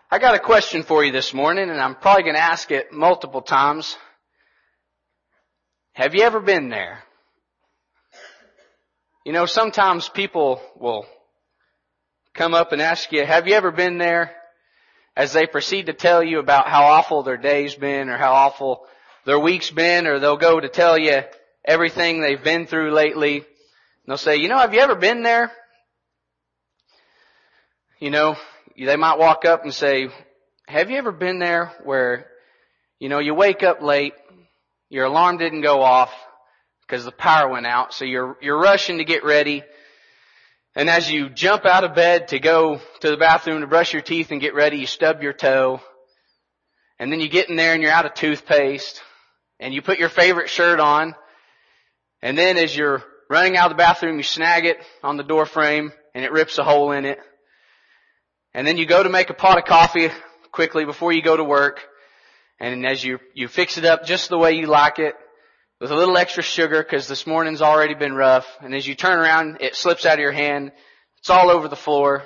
I got a question for you this morning, and I'm probably going to ask it multiple times. Have you ever been there? You know, sometimes people will come up and ask you, have you ever been there? As they proceed to tell you about how awful their day's been or how awful their week's been, or they'll go to tell you everything they've been through lately. And they'll say, you know, have you ever been there? You know, they might walk up and say, have you ever been there where, you know, you wake up late, your alarm didn't go off because the power went out, so you're rushing to get ready. And as you jump out of bed to go to the bathroom to brush your teeth and get ready, you stub your toe. And then you get in there and you're out of toothpaste. And you put your favorite shirt on. And then as you're running out of the bathroom, you snag it on the door frame and it rips a hole in it. And then you go to make a pot of coffee quickly before you go to work. And as you fix it up just the way you like it, with a little extra sugar because this morning's already been rough. And as you turn around, it slips out of your hand. It's all over the floor.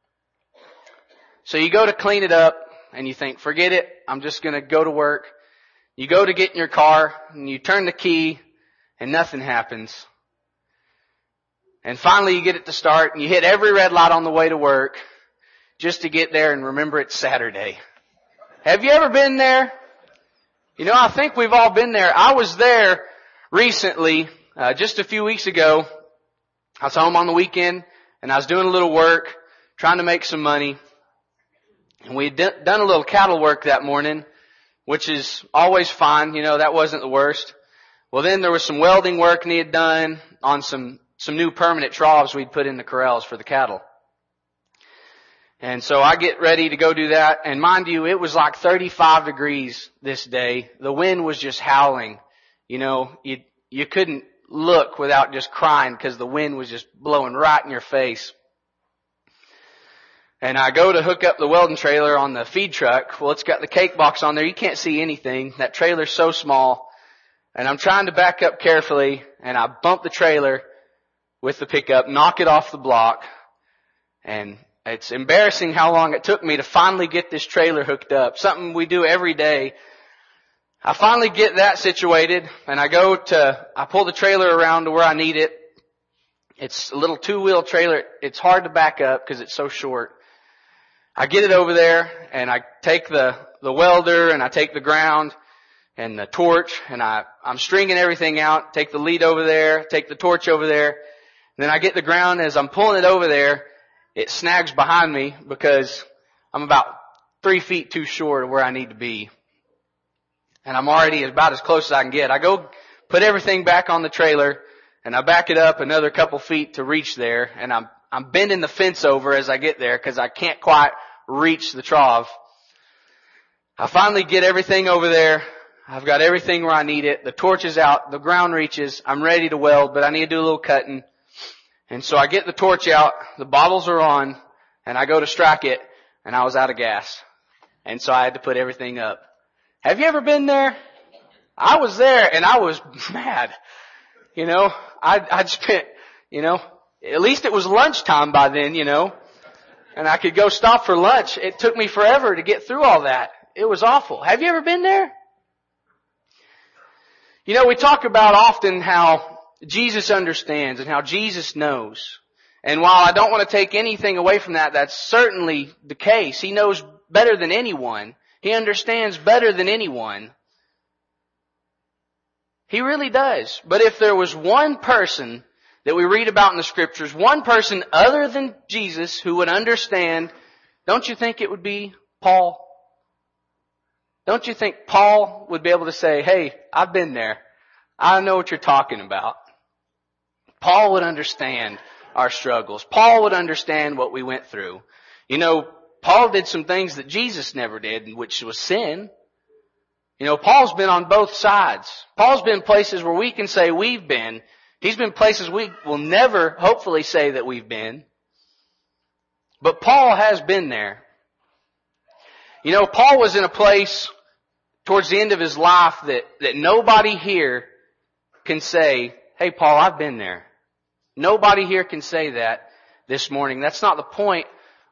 So you go to clean it up and you think, forget it. I'm just going to go to work. You go to get in your car and you turn the key and nothing happens. And finally you get it to start and you hit every red light on the way to work just to get there and remember it's Saturday. Have you ever been there? You know, I think we've all been there. I was there recently, just a few weeks ago. I was home on the weekend and I was doing a little work, trying to make some money. And we had done a little cattle work that morning, which is always fine. You know, that wasn't the worst. Well, then there was some welding work needed done on some new permanent troughs we'd put in the corrals for the cattle. And so I get ready to go do that. And mind you, it was like 35 degrees this day. The wind was just howling. You know, you couldn't look without just crying because the wind was just blowing right in your face. And I go to hook up the welding trailer on the feed truck. Well, it's got the cake box on there. You can't see anything. That trailer's so small. And I'm trying to back up carefully. And I bump the trailer with the pickup, knock it off the block. And it's embarrassing how long it took me to finally get this trailer hooked up. Something we do every day. I finally get that situated and I pull the trailer around to where I need it. It's a little two-wheel trailer. It's hard to back up because it's so short. I get it over there and I take the welder and I take the ground and the torch and I'm stringing everything out. Take the lead over there, take the torch over there. And then I get the ground. As I'm pulling it over there, it snags behind me because I'm about 3 feet too short of where I need to be. And I'm already about as close as I can get. I go put everything back on the trailer and I back it up another couple feet to reach there. And I'm bending the fence over as I get there because I can't quite reach the trough. I finally get everything over there. I've got everything where I need it. The torch is out. The ground reaches. I'm ready to weld, but I need to do a little cutting. And so I get the torch out, the bottles are on, and I go to strike it, and I was out of gas. And so I had to put everything up. Have you ever been there? I was there, and I was mad. You know, I'd spent, you know, at least it was lunchtime by then, you know, and I could go stop for lunch. It took me forever to get through all that. It was awful. Have you ever been there? You know, we talk about often how Jesus understands and how Jesus knows. And while I don't want to take anything away from that, that's certainly the case. He knows better than anyone. He understands better than anyone. He really does. But if there was one person that we read about in the Scriptures, one person other than Jesus who would understand, don't you think it would be Paul? Don't you think Paul would be able to say, hey, I've been there. I know what you're talking about. Paul would understand our struggles. Paul would understand what we went through. You know, Paul did some things that Jesus never did, which was sin. You know, Paul's been on both sides. Paul's been places where we can say we've been. He's been places we will never, hopefully, say that we've been. But Paul has been there. You know, Paul was in a place towards the end of his life that nobody here can say, hey, Paul, I've been there. Nobody here can say that this morning. That's not the point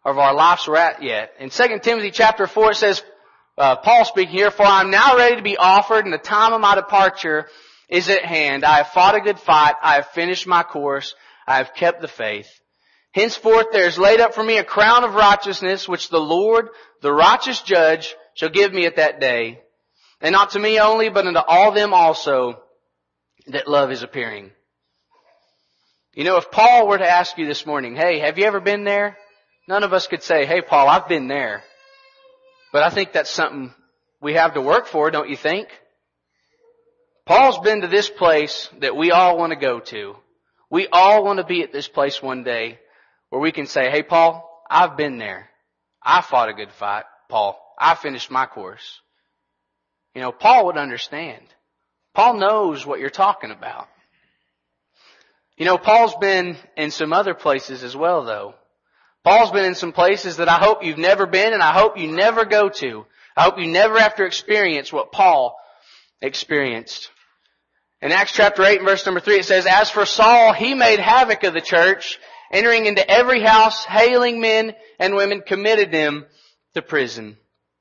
of our lives we're at yet. In 2 Timothy chapter 4 it says, Paul speaking here, "For I am now ready to be offered, and the time of my departure is at hand. I have fought a good fight. I have finished my course. I have kept the faith. Henceforth there is laid up for me a crown of righteousness, which the Lord, the righteous judge, shall give me at that day. And not to me only, but unto all them also that love His appearing." You know, if Paul were to ask you this morning, "Hey, have you ever been there?" None of us could say, "Hey, Paul, I've been there." But I think that's something we have to work for, don't you think? Paul's been to this place that we all want to go to. We all want to be at this place one day where we can say, "Hey, Paul, I've been there. I fought a good fight, Paul. I finished my course." You know, Paul would understand. Paul knows what you're talking about. You know, Paul's been in some other places as well, though. Paul's been in some places that I hope you've never been, and I hope you never go to. I hope you never have to experience what Paul experienced. In Acts chapter 8 and verse number 3 it says, "As for Saul, he made havoc of the church, entering into every house, hailing men and women, committed them to prison."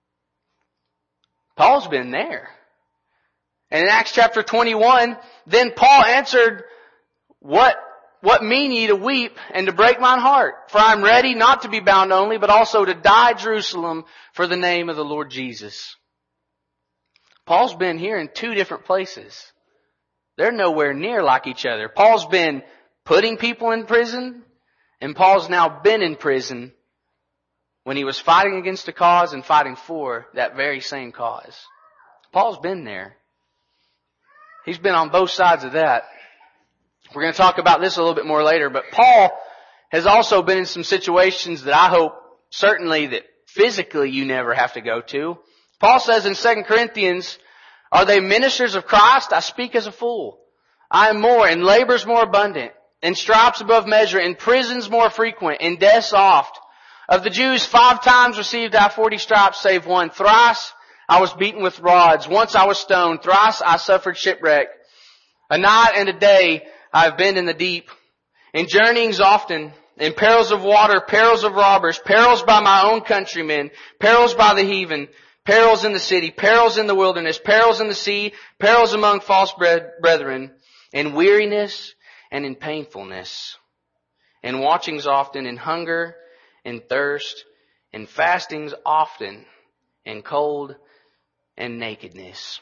Paul's been there. And in Acts chapter 21, "Then Paul answered, What mean ye to weep and to break mine heart? For I am ready not to be bound only, but also to die at Jerusalem for the name of the Lord Jesus." Paul's been here in two different places. They're nowhere near like each other. Paul's been putting people in prison, and Paul's now been in prison when he was fighting against a cause and fighting for that very same cause. Paul's been there. He's been on both sides of that. We're going to talk about this a little bit more later, but Paul has also been in some situations that I hope certainly that physically you never have to go to. Paul says in 2 Corinthians, "Are they ministers of Christ? I speak as a fool. I am more, in labors more abundant, in stripes above measure, in prisons more frequent, in deaths oft. Of the Jews 5 times received I 40 stripes, save one. Thrice I was beaten with rods. Once I was stoned. Thrice I suffered shipwreck. A night and a day I have been in the deep, in journeyings often, in perils of water, perils of robbers, perils by my own countrymen, perils by the heathen, perils in the city, perils in the wilderness, perils in the sea, perils among false brethren, in weariness and in painfulness, in watchings often, in hunger, in thirst, in fastings often, in cold and nakedness."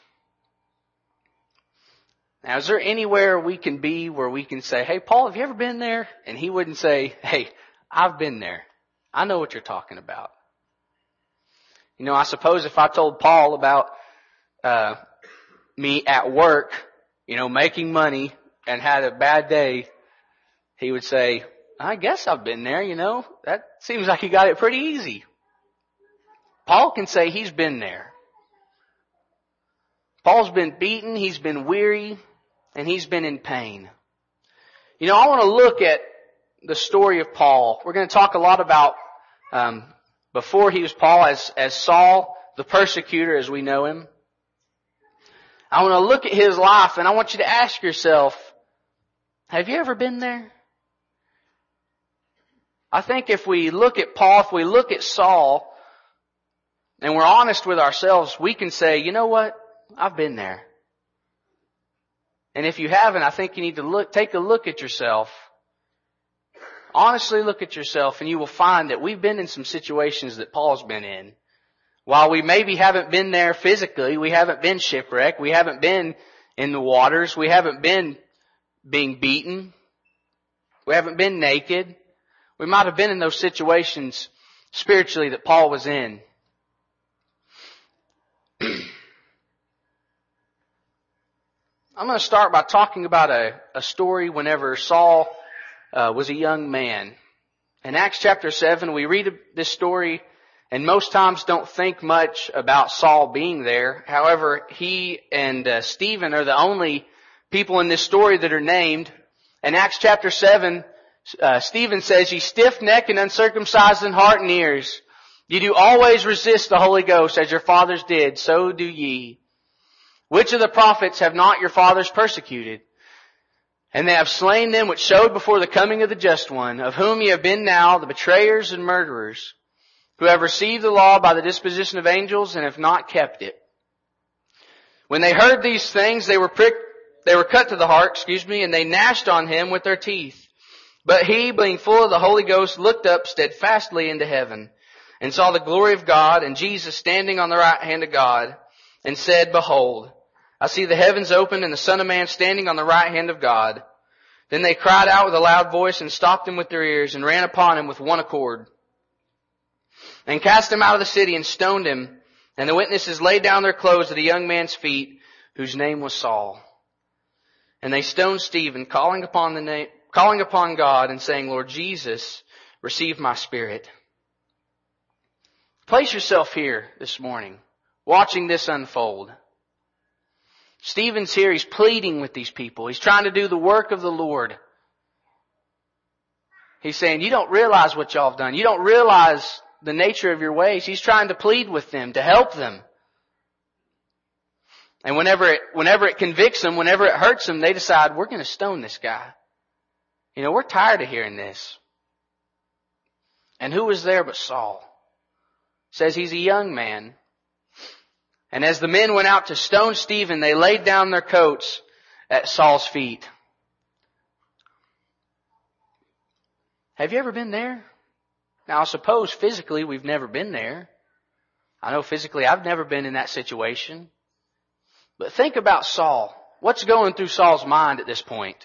Now, is there anywhere we can be where we can say, "Hey, Paul, have you ever been there?" And he wouldn't say, "Hey, I've been there. I know what you're talking about." You know, I suppose if I told Paul about me at work, you know, making money and had a bad day, he would say, "I guess I've been there, you know. That seems like you got it pretty easy." Paul can say he's been there. Paul's been beaten, he's been weary, and he's been in pain. You know, I want to look at the story of Paul. We're going to talk a lot about before he was Paul as Saul, the persecutor as we know him. I want to look at his life, and I want you to ask yourself, have you ever been there? I think if we look at Paul, if we look at Saul, and we're honest with ourselves, we can say, "You know what? I've been there." And if you haven't, I think you need to take a look at yourself. Honestly look at yourself, and you will find that we've been in some situations that Paul's been in. While we maybe haven't been there physically, we haven't been shipwrecked, we haven't been in the waters, we haven't been being beaten, we haven't been naked. We might have been in those situations spiritually that Paul was in. I'm going to start by talking about a story whenever Saul was a young man. In Acts chapter 7, we read this story and most times don't think much about Saul being there. However, he and Stephen are the only people in this story that are named. In Acts chapter 7, Stephen says, "Ye stiff-necked and uncircumcised in heart and ears, ye do always resist the Holy Ghost, as your fathers did, so do ye. Which of the prophets have not your fathers persecuted? And they have slain them which showed before the coming of the Just One, of whom ye have been now the betrayers and murderers, who have received the law by the disposition of angels and have not kept it. When they heard these things, they were cut to the heart, and they gnashed on him with their teeth. But he, being full of the Holy Ghost, looked up steadfastly into heaven, and saw the glory of God, and Jesus standing on the right hand of God, and said, Behold, I see the heavens opened, and the Son of Man standing on the right hand of God. Then they cried out with a loud voice, and stopped him with their ears, and ran upon him with one accord, and cast him out of the city, and stoned him. And the witnesses laid down their clothes at a young man's feet, whose name was Saul. And they stoned Stephen, calling upon God, and saying, Lord Jesus, receive my spirit. Place yourself here this morning, watching this unfold. Stephen's here, he's pleading with these people. He's trying to do the work of the Lord. He's saying, you don't realize what y'all have done. You don't realize the nature of your ways. He's trying to plead with them, to help them. And whenever it convicts them, whenever it hurts them, they decide, we're going to stone this guy. We're tired of hearing this. And who was there but Saul? It says he's a young man. And as the men went out to stone Stephen, they laid down their coats at Saul's feet. Have you ever been there? Now, I suppose physically we've never been there. I know physically I've never been in that situation. But think about Saul. What's going through Saul's mind at this point?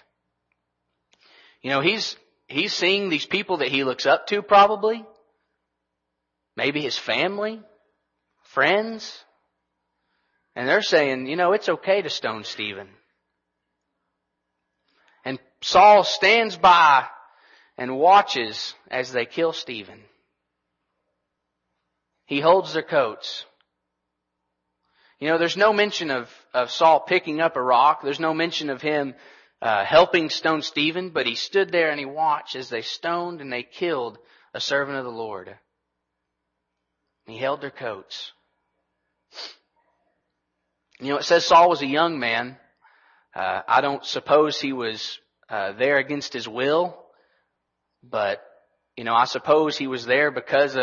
He's seeing these people that he looks up to probably. Maybe his family, friends. And they're saying, it's okay to stone Stephen. And Saul stands by and watches as they kill Stephen. He holds their coats. There's no mention of Saul picking up a rock. There's no mention of him helping stone Stephen, but he stood there and he watched as they stoned and they killed a servant of the Lord. He held their coats. It says Saul was a young man. I don't suppose he was there against his will. But, I suppose he was there because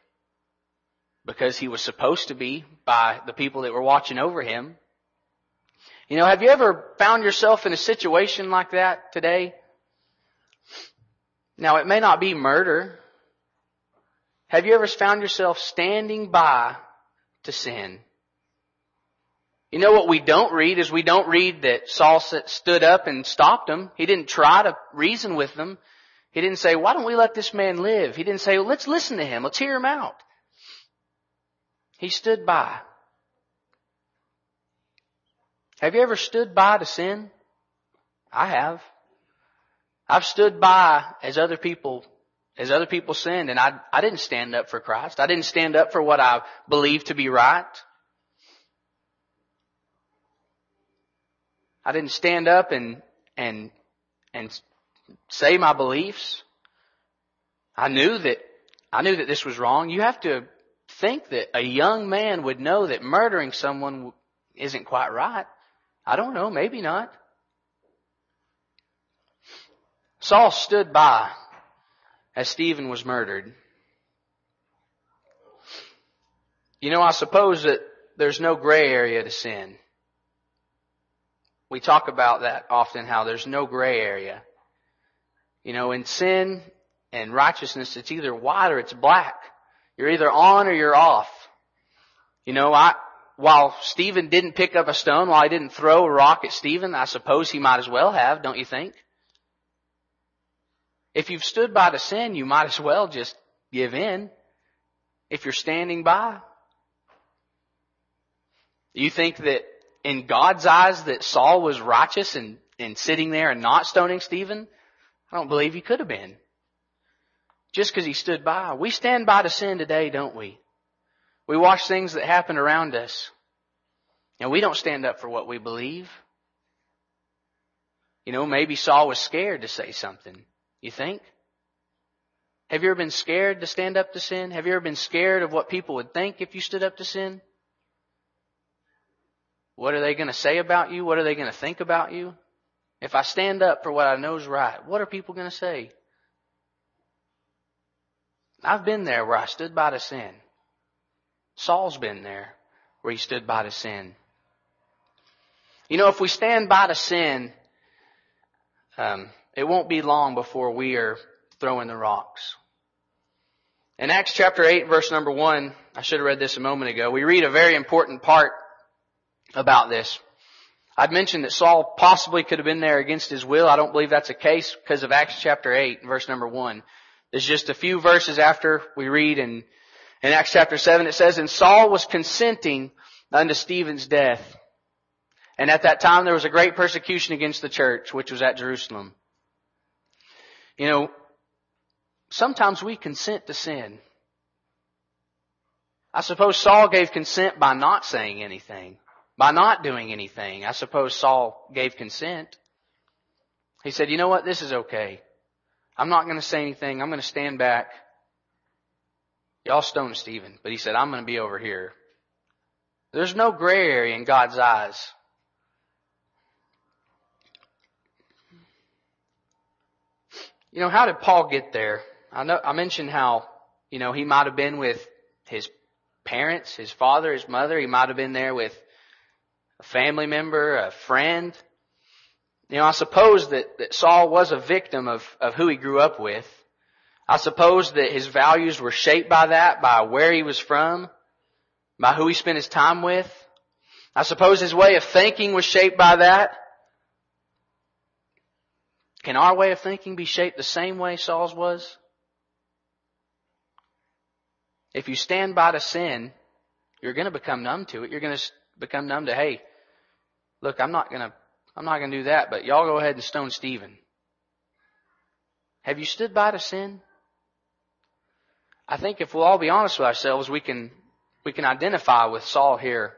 he was supposed to be by the people that were watching over him. Have you ever found yourself in a situation like that today? Now, it may not be murder. Have you ever found yourself standing by to sin? What we don't read is we don't read that Saul stood up and stopped them. He didn't try to reason with them. He didn't say, why don't we let this man live? He didn't say, well, let's listen to him. Let's hear him out. He stood by. Have you ever stood by to sin? I have. I've stood by as other people sinned, and I didn't stand up for Christ. I didn't stand up for what I believed to be right. I didn't stand up and say my beliefs. I knew that this was wrong. You have to think that a young man would know that murdering someone isn't quite right. I don't know, maybe not. Saul stood by as Stephen was murdered. I suppose that there's no gray area to sin. We talk about that often, how there's no gray area. In sin and righteousness, it's either white or it's black. You're either on or you're off. While Stephen didn't pick up a stone, while he didn't throw a rock at Stephen, I suppose he might as well have, don't you think? If you've stood by to sin, you might as well just give in. If you're standing by. You think that in God's eyes that Saul was righteous and sitting there and not stoning Stephen? I don't believe he could have been. Just because he stood by. We stand by to sin today, don't we? We watch things that happen around us. And we don't stand up for what we believe. Maybe Saul was scared to say something. You think? Have you ever been scared to stand up to sin? Have you ever been scared of what people would think if you stood up to sin? What are they going to say about you? What are they going to think about you? If I stand up for what I know is right, what are people going to say? I've been there where I stood by to sin. Saul's been there where he stood by to sin. If we stand by to sin, it won't be long before we are throwing the rocks. In Acts chapter 8, verse number 1, I should have read this a moment ago, we read a very important part about this. I'd mentioned that Saul possibly could have been there against his will. I don't believe that's the case because of Acts chapter 8, verse number 1. There's just a few verses after we read in Acts chapter 7, it says, "And Saul was consenting unto Stephen's death. And at that time there was a great persecution against the church, which was at Jerusalem." Sometimes we consent to sin. I suppose Saul gave consent by not saying anything, by not doing anything. I suppose Saul gave consent. He said, "You know what? This is okay. I'm not going to say anything. I'm going to stand back. Y'all stone Stephen." But he said, "I'm going to be over here." There's no gray area in God's eyes. How did Paul get there? I mentioned how, he might have been with his parents, his father, his mother. He might have been there with a family member, a friend. I suppose that Saul was a victim of who he grew up with. I suppose that his values were shaped by that, by where he was from, by who he spent his time with. I suppose his way of thinking was shaped by that. Can our way of thinking be shaped the same way Saul's was? If you stand by to sin, you're going to become numb to it. You're going to become numb to, hey, look, I'm not going to do that, but y'all go ahead and stone Stephen. Have you stood by to sin? I think if we'll all be honest with ourselves, we can identify with Saul here.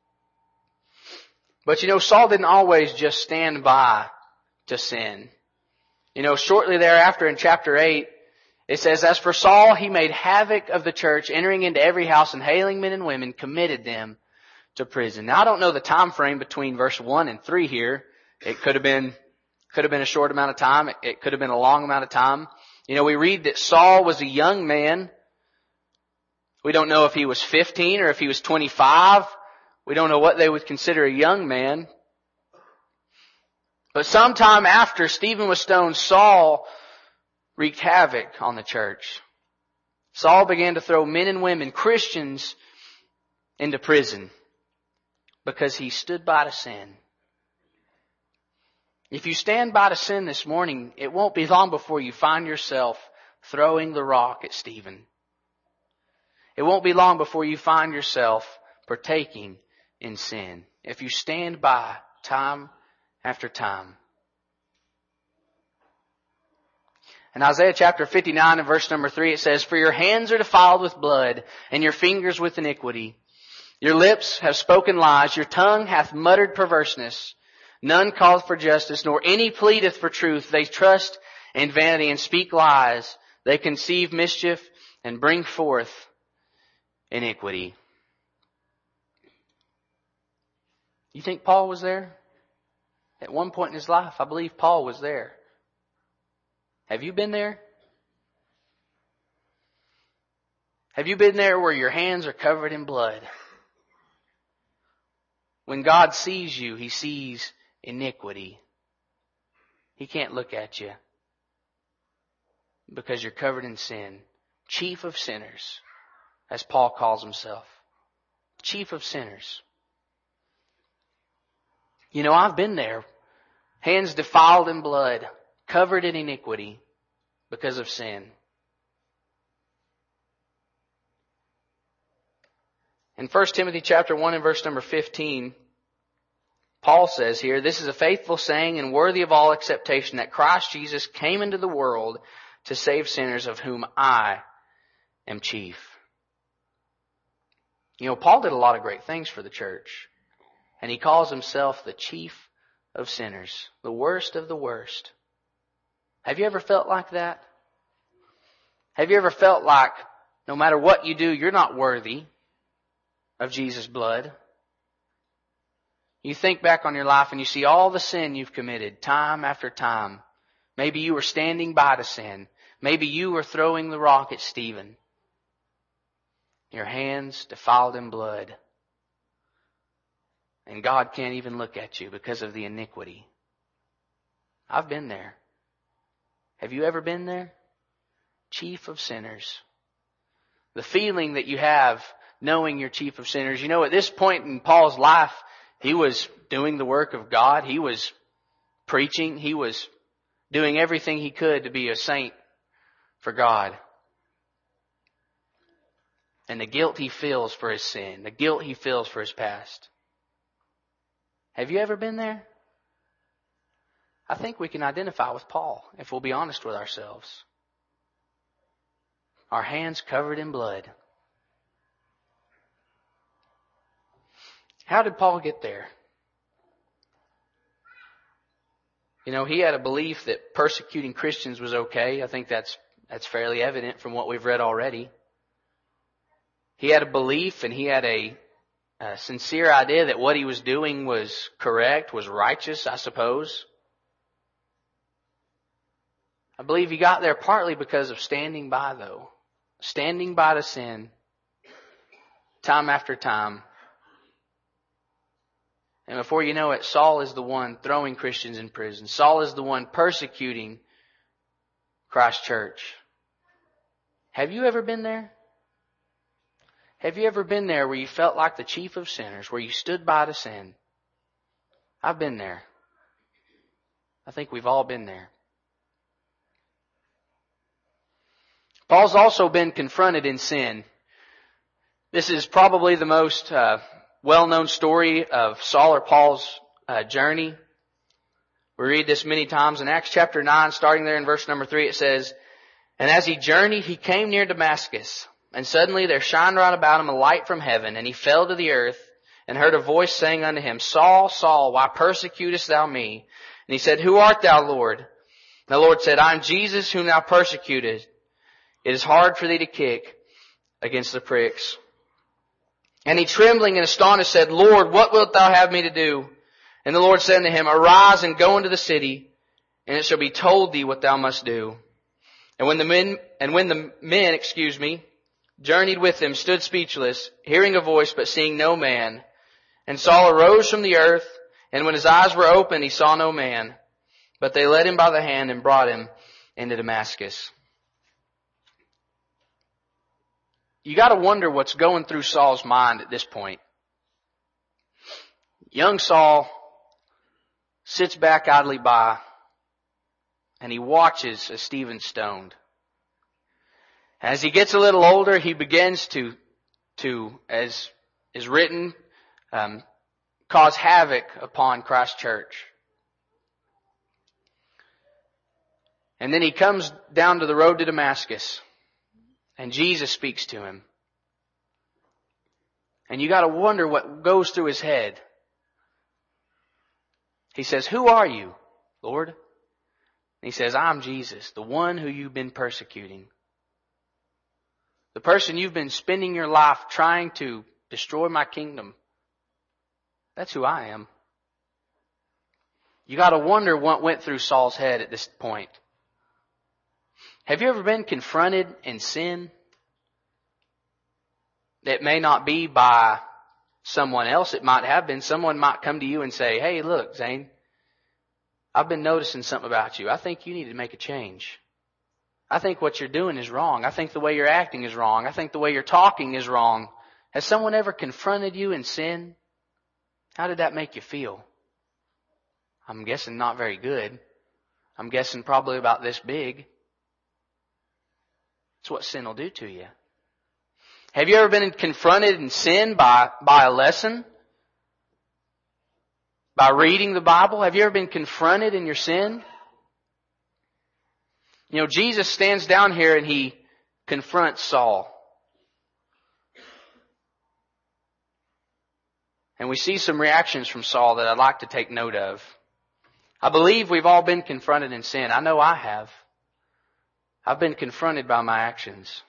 But Saul didn't always just stand by to sin. Shortly thereafter in chapter 8, it says, "As for Saul, he made havoc of the church, entering into every house and hailing men and women, committed them to prison." Now I don't know the time frame between verse 1 and 3 here. It could have been a short amount of time. It could have been a long amount of time. We read that Saul was a young man. We don't know if he was 15 or if he was 25. We don't know what they would consider a young man. But sometime after Stephen was stoned, Saul wreaked havoc on the church. Saul began to throw men and women, Christians, into prison because he stood by to sin. If you stand by to sin this morning, it won't be long before you find yourself throwing the rock at Stephen. It won't be long before you find yourself partaking in sin. If you stand by time after time. In Isaiah chapter 59 and verse number 3 it says, "For your hands are defiled with blood, and your fingers with iniquity. Your lips have spoken lies, your tongue hath muttered perverseness. None calleth for justice, nor any pleadeth for truth. They trust in vanity and speak lies. They conceive mischief and bring forth iniquity." You think Paul was there? At one point in his life, I believe Paul was there. Have you been there? Have you been there where your hands are covered in blood? When God sees you, He sees iniquity. He can't look at you because you're covered in sin. Chief of sinners, as Paul calls himself. Chief of sinners. I've been there. Hands defiled in blood, covered in iniquity because of sin. In 1 Timothy chapter 1 and verse number 15, Paul says here, "This is a faithful saying and worthy of all acceptation, that Christ Jesus came into the world to save sinners, of whom I am chief." Paul did a lot of great things for the church. And he calls himself the chief of sinners, the worst of the worst. Have you ever felt like that? Have you ever felt like no matter what you do, you're not worthy of Jesus' blood? You think back on your life and you see all the sin you've committed time after time. Maybe you were standing by to sin. Maybe you were throwing the rock at Stephen. Your hands defiled in blood. And God can't even look at you because of the iniquity. I've been there. Have you ever been there? Chief of sinners. The feeling that you have knowing you're chief of sinners. You know, at this point in Paul's life, he was doing the work of God. He was preaching. He was doing everything he could to be a saint for God. And the guilt he feels for his sin, the guilt he feels for his past. Have you ever been there? I think we can identify with Paul if we'll be honest with ourselves. Our hands covered in blood. How did Paul get there? You know, he had a belief that persecuting Christians was okay. I think that's fairly evident from what we've read already. He had a belief and he had a sincere idea that what he was doing was correct, was righteous, I suppose. I believe he got there partly because of standing by, though. Standing by to sin, time after time. And before you know it, Saul is the one throwing Christians in prison. Saul is the one persecuting Christ's church. Have you ever been there? Have you ever been there where you felt like the chief of sinners, where you stood by to sin? I've been there. I think we've all been there. Paul's also been confronted in sin. This is probably the most well-known story of Saul or Paul's journey. We read this many times in Acts chapter 9, starting there in verse number 3, it says, "And as he journeyed, he came near Damascus. And suddenly there shined round about him a light from heaven, and he fell to the earth, and heard a voice saying unto him, Saul, Saul, why persecutest thou me? And he said, Who art thou, Lord? And the Lord said, I am Jesus whom thou persecutest. It is hard for thee to kick against the pricks. And he, trembling and astonished, said, Lord, what wilt thou have me to do? And the Lord said unto him, Arise and go into the city, and it shall be told thee what thou must do. And when the men, journeyed with him, stood speechless, hearing a voice, but seeing no man. And Saul arose from the earth, and when his eyes were opened, he saw no man. But they led him by the hand and brought him into Damascus." You got to wonder what's going through Saul's mind at this point. Young Saul sits back idly by, and he watches as Stephen's stoned. As he gets a little older, he begins to as is written, cause havoc upon Christ's church. And then he comes down to the road to Damascus, and Jesus speaks to him. And you got to wonder what goes through his head. He says, Who are you, Lord? And he says, I'm Jesus, the one who you've been persecuting. The person you've been spending your life trying to destroy my kingdom. That's who I am. You got to wonder what went through Saul's head at this point. Have you ever been confronted in sin? It may not be by someone else. It might have been. Someone might come to you and say, Hey, look, Zane, I've been noticing something about you. I think you need to make a change. I think what you're doing is wrong. I think the way you're acting is wrong. I think the way you're talking is wrong. Has someone ever confronted you in sin? How did that make you feel? I'm guessing not very good. I'm guessing probably about this big. It's what sin will do to you. Have you ever been confronted in sin by a lesson? By reading the Bible? Have you ever been confronted in your sin? You know, Jesus stands down here and he confronts Saul. And we see some reactions from Saul that I'd like to take note of. I believe we've all been confronted in sin. I know I have. I've been confronted by my actions.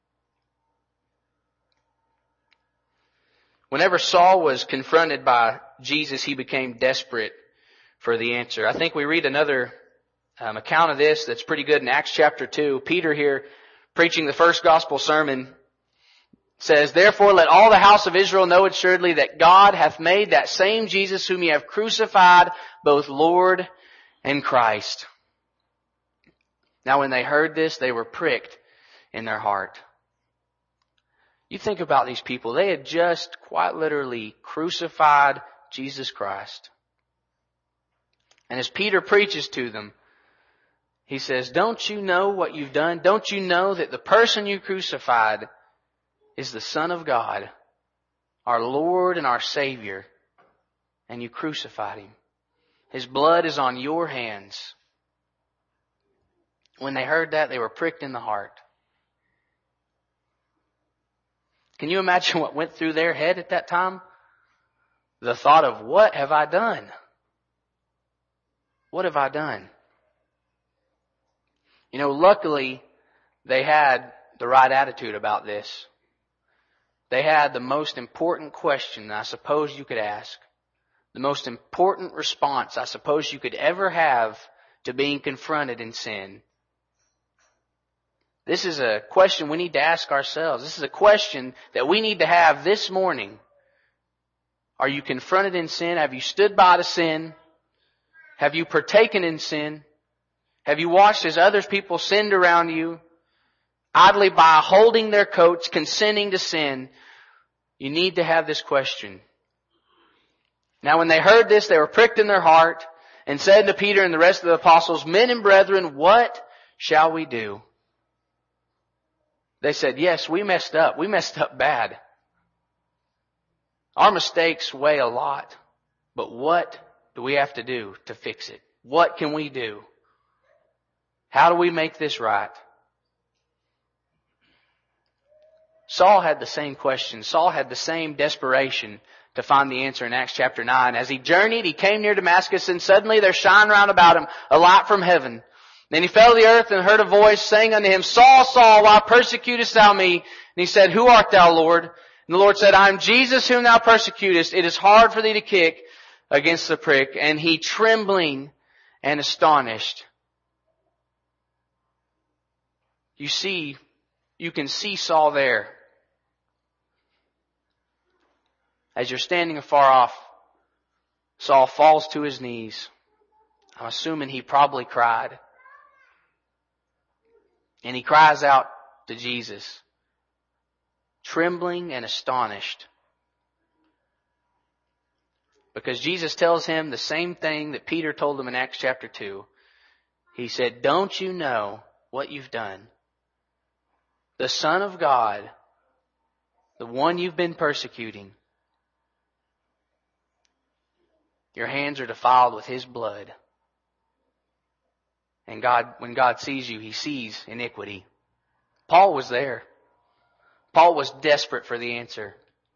Whenever Saul was confronted by Jesus, he became desperate for the answer. I think we read another account of this that's pretty good in Acts chapter 2. Peter here, preaching the first gospel sermon, says, "Therefore let all the house of Israel know assuredly that God hath made that same Jesus whom ye have crucified both Lord and Christ." Now when they heard this, they were pricked in their heart. You think about these people. They had just quite literally crucified Jesus Christ. And as Peter preaches to them, he says, "Don't you know what you've done? Don't you know that the person you crucified is the Son of God, our Lord and our Savior, and you crucified Him. His blood is on your hands." When they heard that, they were pricked in the heart. Can you imagine what went through their head at that time? The thought of, what have I done? What have I done? You know, luckily, they had the right attitude about this. They had the most important question I suppose you could ask. The most important response I suppose you could ever have to being confronted in sin. This is a question we need to ask ourselves. This is a question that we need to have this morning. Are you confronted in sin? Have you stood by to sin? Have you partaken in sin? Have you watched as other people sinned around you? Idly by holding their coats, consenting to sin. You need to have this question. Now when they heard this, they were pricked in their heart and said to Peter and the rest of the apostles, "Men and brethren, what shall we do?" They said, "Yes, we messed up. We messed up bad. Our mistakes weigh a lot. But what do we have to do to fix it? What can we do? How do we make this right?" Saul had the same question. Saul had the same desperation to find the answer in Acts chapter 9. As he journeyed, he came near Damascus, and suddenly there shined round about him a light from heaven. Then he fell to the earth and heard a voice saying unto him, "Saul, Saul, why persecutest thou me?" And he said, "Who art thou, Lord?" And the Lord said, "I am Jesus whom thou persecutest. It is hard for thee to kick against the prick." And he, trembling and astonished. You can see Saul there. As you're standing afar off, Saul falls to his knees. I'm assuming he probably cried. And he cries out to Jesus, trembling and astonished. Because Jesus tells him the same thing that Peter told him in Acts chapter 2. He said, "Don't you know what you've done? The Son of God, the one you've been persecuting, your hands are defiled with His blood. And when God sees you, He sees iniquity." Paul was there. Paul was desperate for the answer.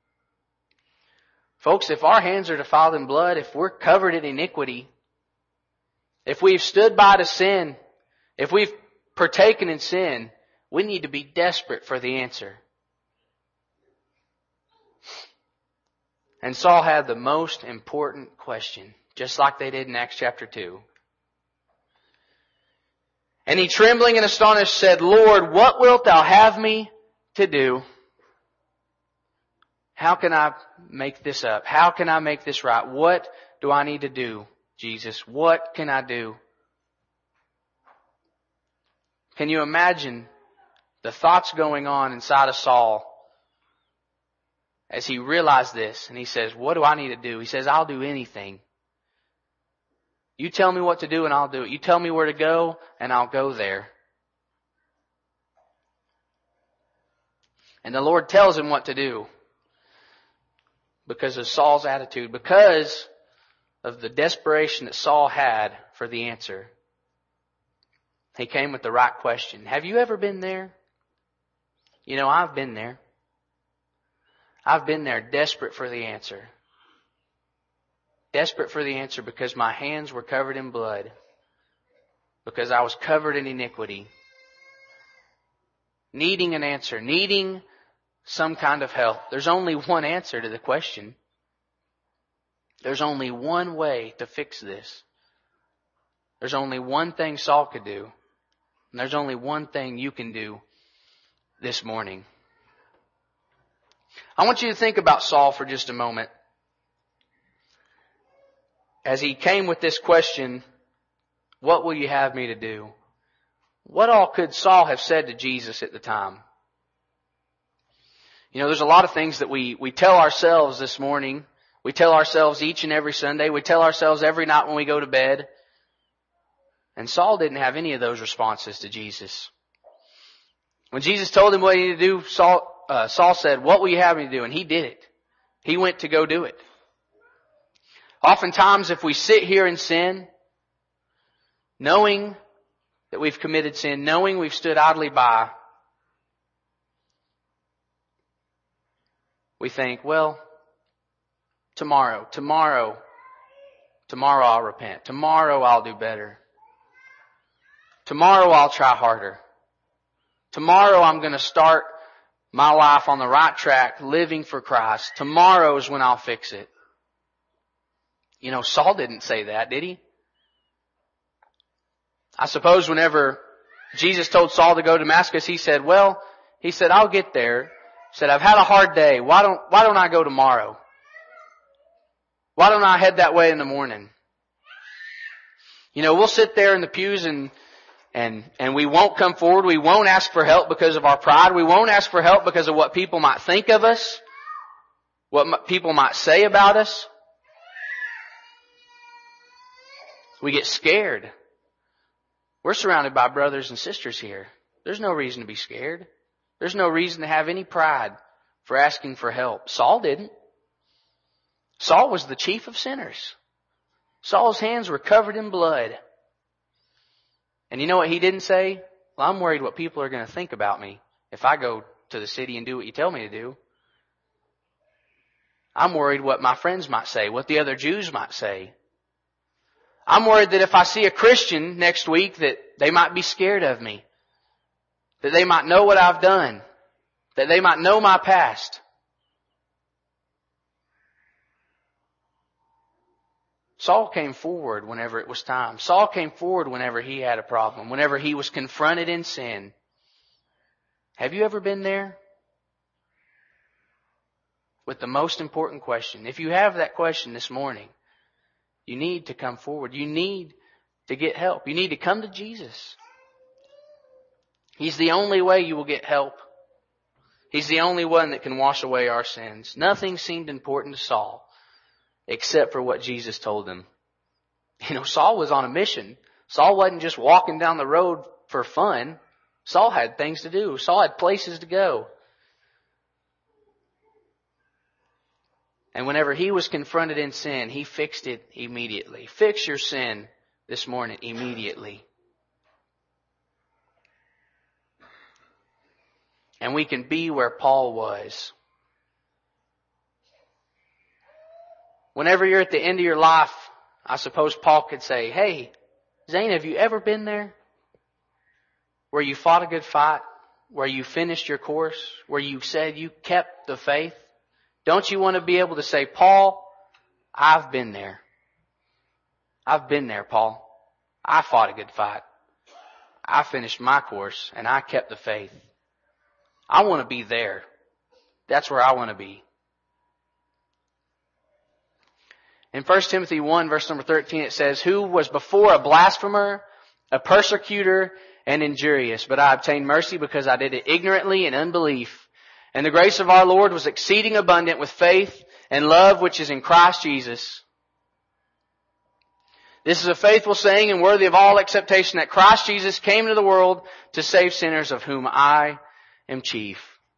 Folks, if our hands are defiled in blood, if we're covered in iniquity, if we've stood by to sin, if we've partaken in sin, we need to be desperate for the answer. And Saul had the most important question, just like they did in Acts chapter 2. And he, trembling and astonished, said, "Lord, what wilt thou have me to do?" How can I make this up? How can I make this right? What do I need to do, Jesus? What can I do? Can you imagine the thoughts going on inside of Saul as he realized this? And he says, "What do I need to do?" He says, "I'll do anything. You tell me what to do and I'll do it. You tell me where to go and I'll go there." And the Lord tells him what to do because of Saul's attitude, because of the desperation that Saul had for the answer. He came with the right question. Have you ever been there? You know, I've been there. I've been there desperate for the answer. Desperate for the answer because my hands were covered in blood. Because I was covered in iniquity. Needing an answer. Needing some kind of help. There's only one answer to the question. There's only one way to fix this. There's only one thing Saul could do. And there's only one thing you can do this morning. I want you to think about Saul for just a moment. As he came with this question, what will you have me to do? What all could Saul have said to Jesus at the time? You know, there's a lot of things that we tell ourselves this morning. We tell ourselves each and every Sunday. We tell ourselves every night when we go to bed. And Saul didn't have any of those responses to Jesus. When Jesus told him what he needed to do, Saul said, what will you have me to do? And he did it. He went to go do it. Oftentimes, if we sit here and sin, knowing that we've committed sin, knowing we've stood idly by, we think, well, tomorrow I'll repent. Tomorrow I'll do better. Tomorrow I'll try harder. Tomorrow I'm going to start my life on the right track, living for Christ. Tomorrow is when I'll fix it. You know, Saul didn't say that, did he? I suppose whenever Jesus told Saul to go to Damascus, he said, I'll get there. He said, I've had a hard day. Why don't I go tomorrow? Why don't I head that way in the morning? You know, we'll sit there in the pews and we won't come forward. We won't ask for help because of our pride. We won't ask for help because of what people might think of us, what people might say about us. We get scared. We're surrounded by brothers and sisters here. There's no reason to be scared. There's no reason to have any pride for asking for help. Saul didn't. Saul was the chief of sinners. Saul's hands were covered in blood. And you know what he didn't say? Well, I'm worried what people are going to think about me if I go to the city and do what you tell me to do. I'm worried what my friends might say, what the other Jews might say. I'm worried that if I see a Christian next week that they might be scared of me. That they might know what I've done. That they might know my past. Saul came forward whenever it was time. Saul came forward whenever he had a problem. Whenever he was confronted in sin. Have you ever been there? With the most important question. If you have that question this morning, you need to come forward. You need to get help. You need to come to Jesus. He's the only way you will get help. He's the only one that can wash away our sins. Nothing seemed important to Saul except for what Jesus told him. You know, Saul was on a mission. Saul wasn't just walking down the road for fun. Saul had things to do. Saul had places to go. And whenever he was confronted in sin, he fixed it immediately. Fix your sin this morning immediately. And we can be where Paul was. Whenever you're at the end of your life, I suppose Paul could say, hey, Zane, have you ever been there? Where you fought a good fight? Where you finished your course? Where you said you kept the faith? Don't you want to be able to say, Paul, I've been there. I've been there, Paul. I fought a good fight. I finished my course and I kept the faith. I want to be there. That's where I want to be. In 1 Timothy 1 verse number 13 it says, who was before a blasphemer, a persecutor, and injurious, but I obtained mercy because I did it ignorantly in unbelief. And the grace of our Lord was exceeding abundant with faith and love which is in Christ Jesus. This is a faithful saying and worthy of all acceptation that Christ Jesus came into the world to save sinners, of whom I am chief.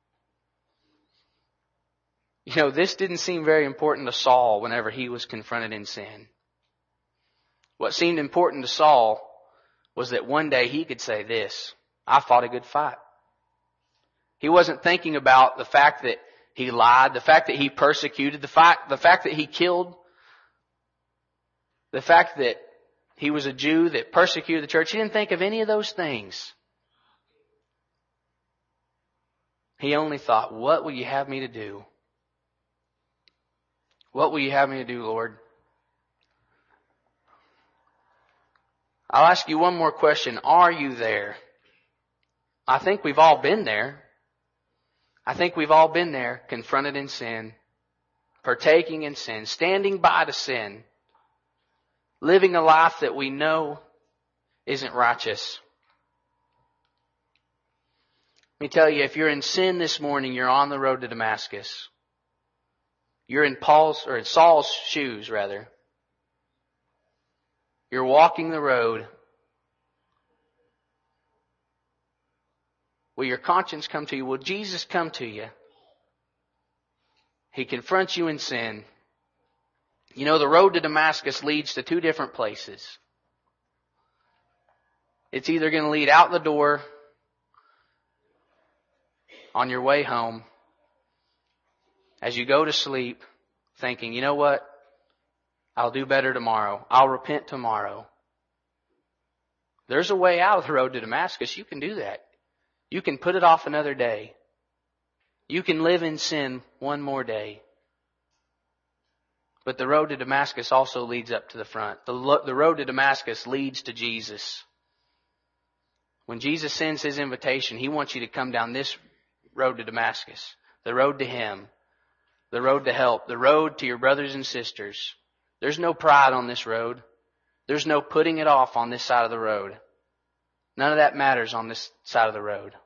You know, this didn't seem very important to Saul whenever he was confronted in sin. What seemed important to Saul was that one day he could say this, I fought a good fight. He wasn't thinking about the fact that he lied, the fact that he persecuted, the fact that he killed, the fact that he was a Jew that persecuted the church. He didn't think of any of those things. He only thought, what will you have me to do? What will you have me to do, Lord? I'll ask you one more question. Are you there? I think we've all been there. I think we've all been there, confronted in sin, partaking in sin, standing by to sin, living a life that we know isn't righteous. Let me tell you, if you're in sin this morning, you're on the road to Damascus. You're in Saul's shoes, rather. You're walking the road. Will your conscience come to you? Will Jesus come to you? He confronts you in sin. You know, the road to Damascus leads to two different places. It's either going to lead out the door on your way home as you go to sleep thinking, you know what? I'll do better tomorrow. I'll repent tomorrow. There's a way out of the road to Damascus. You can do that. You can put it off another day. You can live in sin one more day. But the road to Damascus also leads up to the front. The road to Damascus leads to Jesus. When Jesus sends His invitation, He wants you to come down this road to Damascus. The road to Him. The road to help. The road to your brothers and sisters. There's no pride on this road. There's no putting it off on this side of the road. None of that matters on this side of the road.